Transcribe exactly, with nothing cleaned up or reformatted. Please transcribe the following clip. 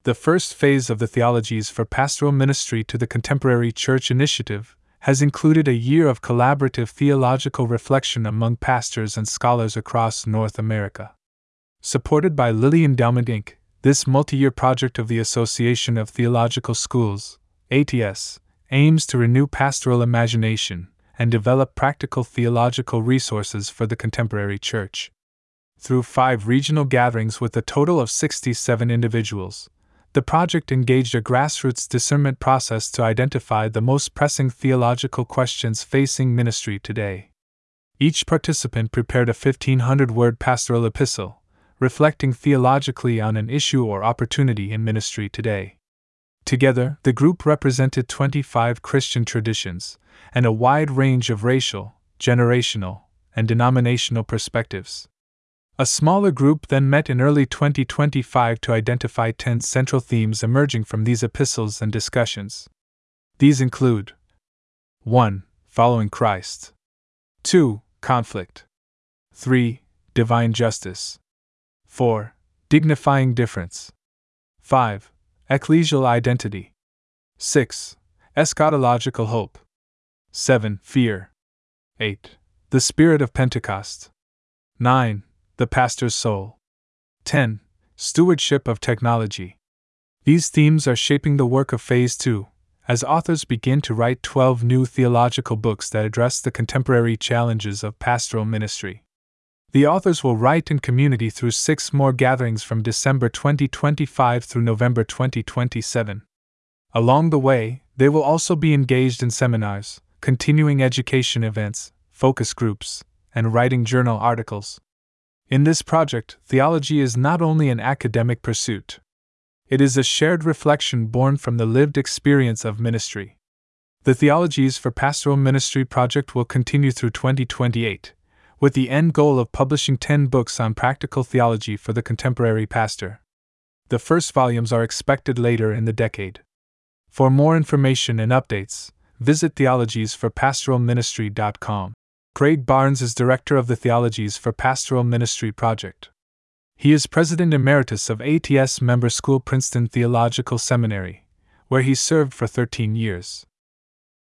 The first phase of the Theologies for Pastoral Ministry to the Contemporary Church initiative has included a year of collaborative theological reflection among pastors and scholars across North America. Supported by Lilly Endowment Incorporated, this multi-year project of the Association of Theological Schools, A T S, aims to renew pastoral imagination and develop practical theological resources for the contemporary church. Through five regional gatherings with a total of sixty-seven individuals, the project engaged a grassroots discernment process to identify the most pressing theological questions facing ministry today. Each participant prepared a fifteen hundred word pastoral epistle, reflecting theologically on an issue or opportunity in ministry today. Together, the group represented twenty-five Christian traditions and a wide range of racial, generational, and denominational perspectives. A smaller group then met in early twenty twenty-five to identify ten central themes emerging from these epistles and discussions. These include: one. Following Christ. two. Conflict. three. Divine justice. four. Dignifying difference. five. Ecclesial identity. six. Eschatological hope. seven. Fear. eight. The Spirit of Pentecost. nine. The pastor's soul. ten. Stewardship of technology. These themes are shaping the work of Phase two, as authors begin to write twelve new theological books that address the contemporary challenges of pastoral ministry. The authors will write in community through six more gatherings from December twenty twenty-five through November twenty twenty-seven. Along the way, they will also be engaged in seminars, continuing education events, focus groups, and writing journal articles. In this project, theology is not only an academic pursuit. It is a shared reflection born from the lived experience of ministry. The Theologies for Pastoral Ministry project will continue through twenty twenty-eight, with the end goal of publishing ten books on practical theology for the contemporary pastor. The first volumes are expected later in the decade. For more information and updates, visit theologies for pastoral ministry dot com. Craig Barnes is director of the Theologies for Pastoral Ministry project. He is president emeritus of A T S member school Princeton Theological Seminary, where he served for thirteen years.